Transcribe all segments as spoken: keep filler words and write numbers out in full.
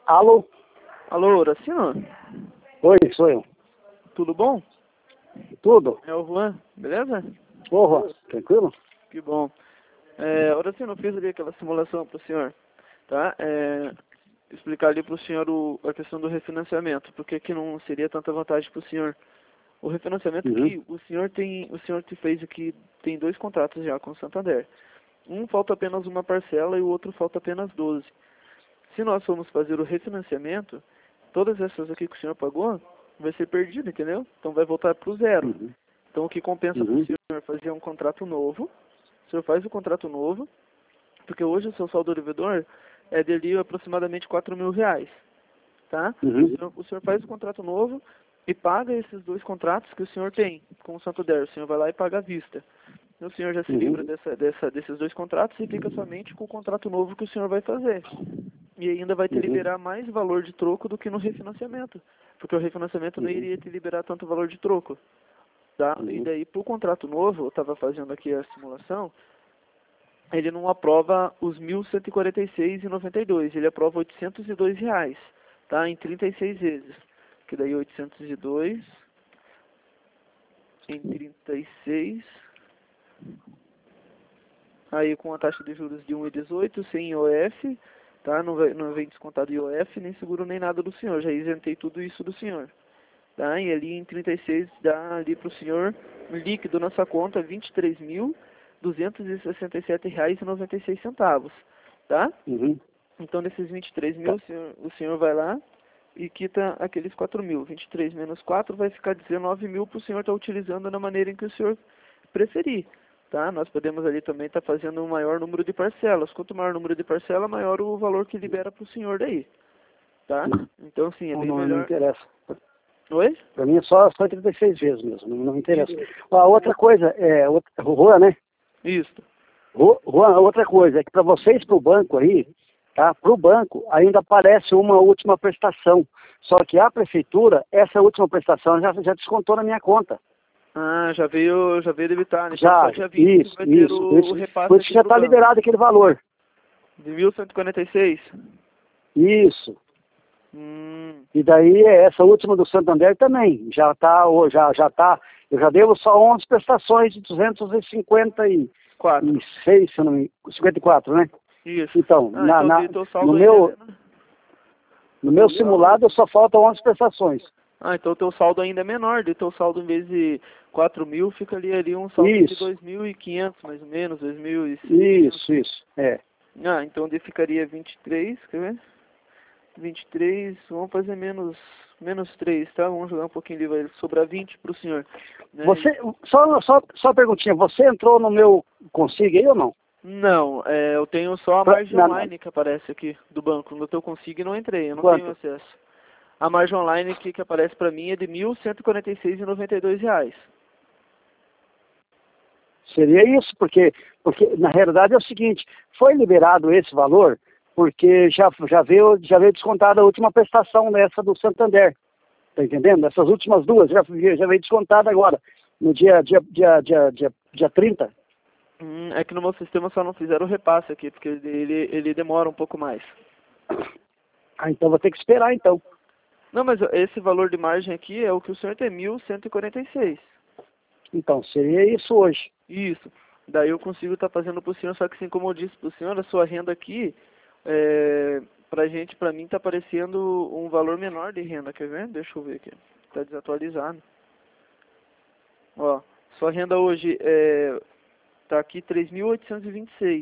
Alô? Alô, Horaciano? Oi, sou eu. Tudo bom? Tudo? É o Juan, beleza? Porra, tranquilo? Que bom. É, Horaciano, eu fiz ali aquela simulação para o senhor, tá? É, explicar ali para o senhor o, a questão do refinanciamento, porque que não seria tanta vantagem para o senhor. O refinanciamento Uhum. que o senhor tem, o senhor que fez aqui tem dois contratos já com o Santander. Um falta apenas uma parcela e o outro falta apenas doze. Se nós formos fazer o refinanciamento, todas essas aqui que o senhor pagou vai ser perdido, entendeu? Então vai voltar para o zero. Uhum. Então o que compensa para o Uhum. senhor fazer um contrato novo. O senhor faz o contrato novo, porque hoje o seu saldo devedor é de ali aproximadamente quatro mil reais, tá? Uhum. O senhor, o senhor faz o contrato novo e paga esses dois contratos que o senhor tem com o Santander. O senhor vai lá e paga à vista. O senhor já se Uhum. livra dessa, dessa, desses dois contratos e fica somente com o contrato novo que o senhor vai fazer. E ainda vai te Uhum. liberar mais valor de troco do que no refinanciamento. Porque o refinanciamento não Uhum. iria te liberar tanto valor de troco. Tá? E Uhum. daí, para o contrato novo, eu estava fazendo aqui a simulação, ele não aprova os mil cento e quarenta e seis reais e noventa e dois centavos, ele aprova oitocentos e dois reais, tá? Em trinta e seis vezes. Que daí oitocentos e dois em trinta e seis, aí com a taxa de juros de um vírgula dezoito, sem I O F, tá? Não, vai, não vem descontado I O F, nem seguro, nem nada do senhor, já isentei tudo isso do senhor. Tá? E ali em trinta e seis dá ali para o senhor líquido na sua conta vinte e três mil duzentos e sessenta e sete reais e noventa e seis centavos, tá? Uhum. Então desses vinte e três Tá. mil o senhor, o senhor vai lá e quita aqueles quatro mil. vinte e três menos quatro vai ficar dezenove mil para o senhor estar utilizando da maneira em que o senhor preferir, tá? Nós podemos ali também estar fazendo um maior número de parcelas. Quanto maior o número de parcela, maior o valor que libera para o senhor daí, tá? Então sim, é Não, bem não, não melhor. interessa. Oi? Pra mim é só, só trinta e seis vezes mesmo, não, não me interessa. Isso. A outra coisa, é, outra, Juan, né? Isso. Ju- Juan, a outra coisa é que para vocês, pro banco aí, tá? Pro banco ainda aparece uma última prestação. Só que a prefeitura, essa última prestação já, já descontou na minha conta. Ah, já veio, já veio debitar, né? Então Já, só dia vinte isso, vai ter isso. o, Por o isso, repasse por isso que aqui já pro está banco. liberado aquele valor. De mil cento e quarenta e seis? Isso. Hum, E daí essa última do Santander também. Já está, já, já tá, eu já devo só onze prestações de duzentos e cinquenta e quatro. seis, se eu não me cinquenta e quatro, né? Isso. Então, Ah, na, então na, o teu no, saldo ainda meu, é menor. no meu simulado só faltam onze prestações. Ah, então o teu saldo ainda é menor. De teu saldo, em vez de quatro mil, fica ali, ali um saldo de Isso, dois mil e quinhentos, mais ou menos, dois mil e seiscentos. isso, isso. É. Ah, então ele ficaria vinte e três, quer ver? vinte e três, vamos fazer menos, menos três, tá? Vamos jogar um pouquinho ali, vai sobrar vinte pro senhor. Né? Você, só, só, só uma perguntinha, você entrou no meu Consigo aí ou não? Não, é, eu tenho só a Pra- margem na- online que aparece aqui do banco. No teu Consigo não entrei, eu não tenho Quanto? acesso. A margem online que, que aparece para mim é de mil cento e quarenta e seis reais e noventa e dois reais. Seria isso, porque, porque na realidade é o seguinte, foi liberado esse valor porque já, já, veio, já veio descontada a última prestação dessa do Santander. Tá entendendo? Essas últimas duas já, já veio descontada agora, no dia, dia, dia, dia, dia, dia trinta. Hum, é que no meu sistema só não fizeram o repasse aqui, porque ele, ele demora um pouco mais. Ah, então vou ter que esperar então. Não, mas esse valor de margem aqui é o que o senhor tem, mil cento e quarenta e seis. Então, seria isso hoje. Isso. Daí eu consigo estar fazendo para o senhor, só que assim como eu disse para o senhor, a sua renda aqui, é, pra gente, para mim, está aparecendo um valor menor de renda, quer ver? Deixa eu ver aqui. Está desatualizado. Ó, sua renda hoje é, tá aqui três mil oitocentos e vinte e seis.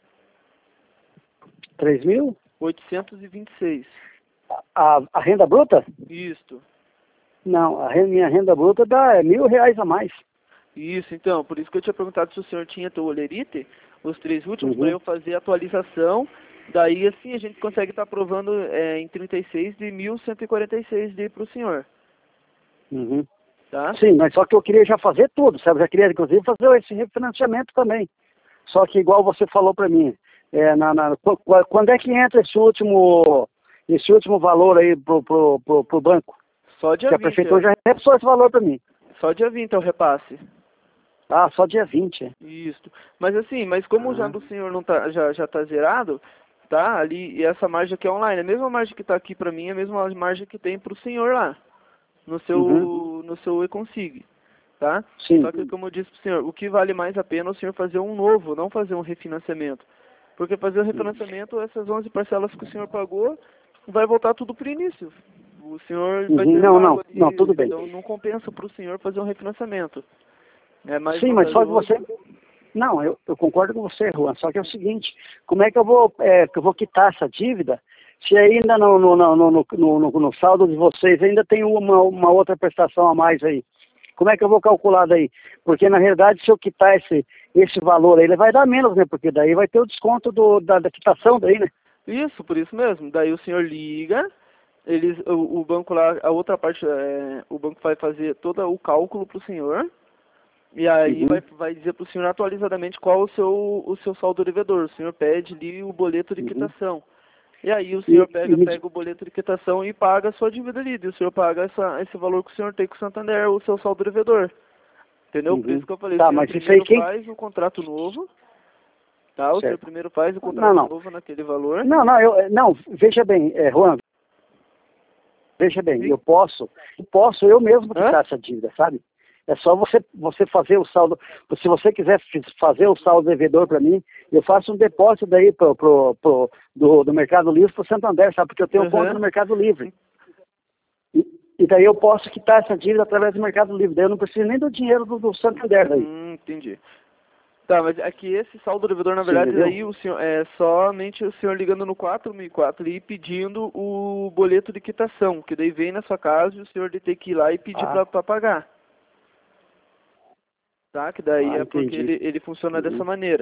três mil? oitocentos e vinte e seis. A, a renda bruta? Isto. Não, a renda, minha renda bruta dá é mil reais a mais. Isso, então, por isso que eu tinha perguntado se o senhor tinha teu olerite, os três últimos, para Uhum. eu fazer a atualização. Daí, assim, a gente consegue estar aprovando é, em trinta e seis de mil cento e quarenta e seis de para o senhor, Uhum. tá? Sim, mas só que eu queria já fazer tudo, sabe? Já queria, inclusive, fazer esse refinanciamento também. Só que, igual você falou para mim, é, na, na, qu- quando é que entra esse último, esse último valor aí pro, pro, pro, pro banco? Só dia Que a vinte, prefeitura é. já repassou esse valor para mim. Só dia vinte é o repasse. Ah, só dia vinte. É. Isso. Mas assim, mas como já Ah. do senhor não tá, já, já tá zerado, tá? Ali, e essa margem aqui é online. A mesma margem que está aqui para mim é a mesma margem que tem para o senhor lá, no seu, Uhum. no seu e-consig, tá? Sim. Só que, como eu disse para o senhor, o que vale mais a pena é o senhor fazer um novo, não fazer um refinanciamento. Porque fazer o refinanciamento, essas onze parcelas que o senhor pagou, vai voltar tudo para o início. O senhor vai Uhum. ter Não, lá, não, não, tudo bem. então não compensa para o senhor fazer um refinanciamento. É mais Sim, mas só que vantajoso. você... Não, eu, eu concordo com você, Juan, só que é o seguinte, como é que eu vou, é, que eu vou quitar essa dívida se ainda no, no, no, no, no, no, no saldo de vocês ainda tem uma, uma outra prestação a mais aí? Como é que eu vou calcular daí? Porque, na realidade, se eu quitar esse, esse valor aí, ele vai dar menos, né? Porque daí vai ter o desconto do, da, da quitação daí, né? Isso, por isso mesmo. Daí o senhor liga, eles, o, o banco lá, a outra parte, é, o banco vai fazer todo o cálculo para o senhor, e aí Uhum. vai, vai dizer para o senhor atualizadamente qual o seu, o seu saldo devedor. O senhor pede ali o boleto de Uhum. quitação. E aí o E, senhor e pega, me... pega o boleto de quitação e paga a sua dívida ali. E o senhor paga essa, esse valor que o senhor tem com o Santander, o seu saldo devedor. Entendeu? Por isso Uhum. que eu falei, o Tá, senhor mas isso aí primeiro quem... faz o contrato novo, tá? O senhor Certo. primeiro faz o Não, contrato não. novo naquele valor. Não, não, eu, não, veja bem, é, Juan, veja bem, Sim. eu posso, eu posso eu mesmo Hã? quitar essa dívida, sabe? É só você, você fazer o saldo, se você quiser fazer o saldo devedor para mim, eu faço um depósito daí pro, pro, pro, do, do Mercado Livre para o Santander, sabe? Porque eu tenho conta no Aham. Mercado Livre. E, e daí eu posso quitar essa dívida através do Mercado Livre, daí eu não preciso nem do dinheiro do, do Santander daí. Hum, entendi. Tá, mas aqui esse saldo devedor, na Você verdade, entendeu? daí o senhor, é somente o senhor ligando no quatro mil e quatro e pedindo o boleto de quitação, que daí vem na sua casa e o senhor tem que ir lá e pedir Ah, para pagar. Tá? Que daí ah, é porque entendi. ele, ele funciona dessa Uhum, maneira.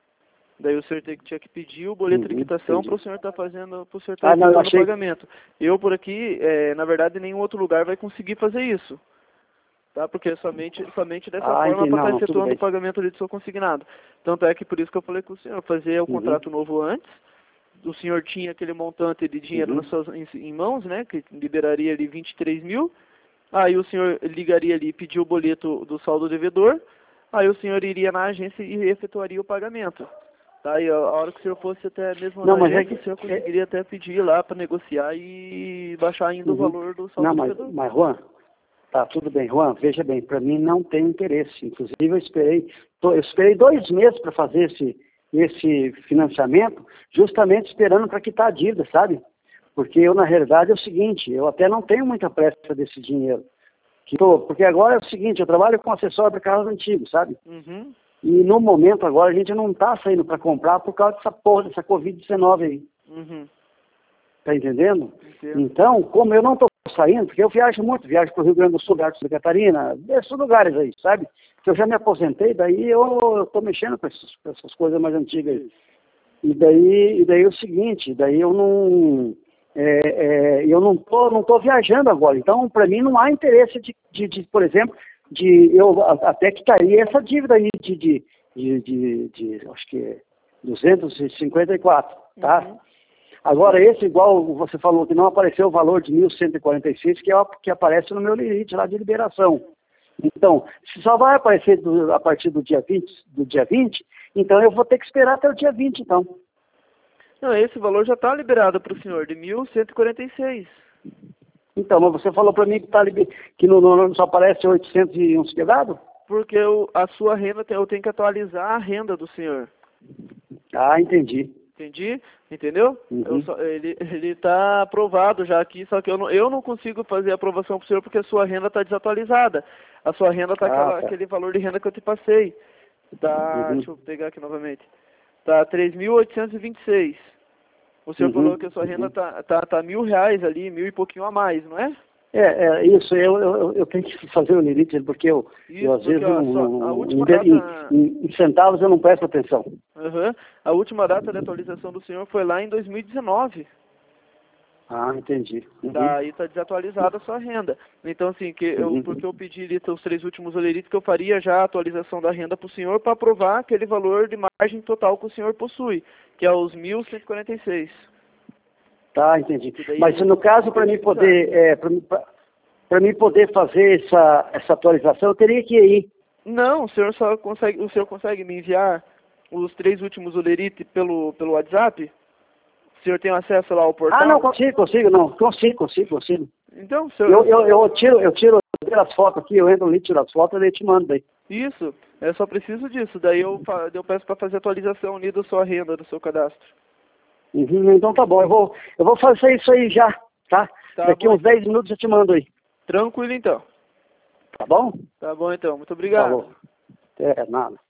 Daí o senhor tem, tinha que pedir o boleto de uhum, quitação para entendi. o senhor estar fazendo, para o senhor estar Ah, não, eu efetuando o achei... pagamento. Eu por aqui, é, na verdade, nenhum outro lugar vai conseguir fazer isso. Tá? Porque é somente, somente dessa Ah, forma entendi. para Não, estar não, tudo efetuando o bem. pagamento ali do seu consignado. Tanto é que por isso que eu falei com o senhor, fazer o Uhum, contrato novo antes. O senhor tinha aquele montante de dinheiro nas uhum. suas, em, em mãos, né? Que liberaria ali vinte e três mil. Aí o senhor ligaria ali e pediu o boleto do saldo devedor. Aí o senhor iria na agência e efetuaria o pagamento. Tá? E a a hora que o senhor fosse até mesmo na Não, mas é agência, que... o senhor É... conseguiria até pedir lá para negociar e baixar ainda o Uhum. valor do saldo Não, mas, devedor. mas Juan, tá tudo bem. Juan, veja bem, para mim não tem interesse. Inclusive eu esperei, tô- eu esperei dois meses para fazer esse, esse financiamento, justamente esperando para quitar a dívida, sabe? Porque eu, na realidade, é o seguinte, eu até não tenho muita pressa desse dinheiro. Que tô, porque agora é o seguinte, eu trabalho com acessório para carros antigos, sabe? Uhum. E no momento agora a gente não está saindo para comprar por causa dessa porra, dessa covid dezenove aí. Uhum. Tá entendendo? Entendo. Então, como eu não estou saindo, porque eu viajo muito, viajo para o Rio Grande do Sul, viajo para Santa Catarina, esses lugares aí, sabe? Que eu já me aposentei, daí eu estou mexendo com essas, com essas coisas mais antigas aí. E daí, e daí é o seguinte, daí eu não... É, é, eu não tô, não tô viajando agora, então para mim não há interesse de, de, de, por exemplo, de eu a- até quitaria essa dívida aí de, de, de, de, de acho que é duzentos e cinquenta e quatro, tá? Uhum. Agora esse, igual você falou, que não apareceu o valor de mil cento e quarenta e seis, que é o que aparece no meu limite lá de liberação. Então, se só vai aparecer do, a partir do dia vinte, do dia vinte, então eu vou ter que esperar até o dia vinte, então. Não, esse valor já está liberado para o senhor, de mil cento e quarenta e seis. Então, mas você falou para mim que, tá, liber- que no, no, só aparece oitocentos e uns quebrado? Porque o, a sua renda, tem- eu tenho que atualizar a renda do senhor. Ah, entendi. Entendi? Entendeu? Eu Uhum. só- ele ele está aprovado já aqui, só que eu não, eu não consigo fazer a aprovação para o senhor porque a sua renda está desatualizada. A sua renda está Ah, aquela tá. aquele valor de renda que eu te passei. Tá, Uhum. deixa eu pegar aqui novamente. Tá três mil oitocentos e vinte e seis. O senhor falou Uhum. que a sua renda Uhum. tá, tá, tá mil reais ali, mil e pouquinho a mais, não é? É, é isso, eu, eu, eu tenho que fazer o limite, porque eu, eu Isso, às porque vezes, ó, não, a, sua, não, a não- última em, em- data, em- em centavos eu não presto atenção. aham, a última data de atualização do senhor foi lá em dois mil e dezenove. Ah, entendi. Uhum. Daí está desatualizada a sua renda. Então, assim, que eu, Uhum. porque eu pedi ali os três últimos oleritos que eu faria já a atualização da renda para o senhor para aprovar aquele valor de margem total que o senhor possui, que é os mil cento e quarenta e seis. Tá, entendi. Que daí Mas ele no caso, conseguiria para mim utilizar. poder, é, para mim poder fazer essa, essa atualização, eu teria que ir. Não, o senhor só consegue, o senhor consegue me enviar os três últimos olerites pelo, pelo WhatsApp? O senhor tem acesso lá ao portal? Ah, não, consigo, consigo, não. Consigo, consigo, consigo. Então, senhor... Eu, eu, eu tiro, eu tiro, eu tiro as fotos aqui, eu entro ali, tiro as fotos e te mando daí. Isso, eu só preciso disso. Daí eu, fa- eu peço para fazer atualização ali da sua renda, do seu cadastro. Uhum, então tá bom, eu vou, eu vou fazer isso aí já, tá? Tá Daqui bom. uns dez minutos eu te mando aí. Tranquilo então. Tá bom? Tá bom então, muito obrigado. Falou. É, nada.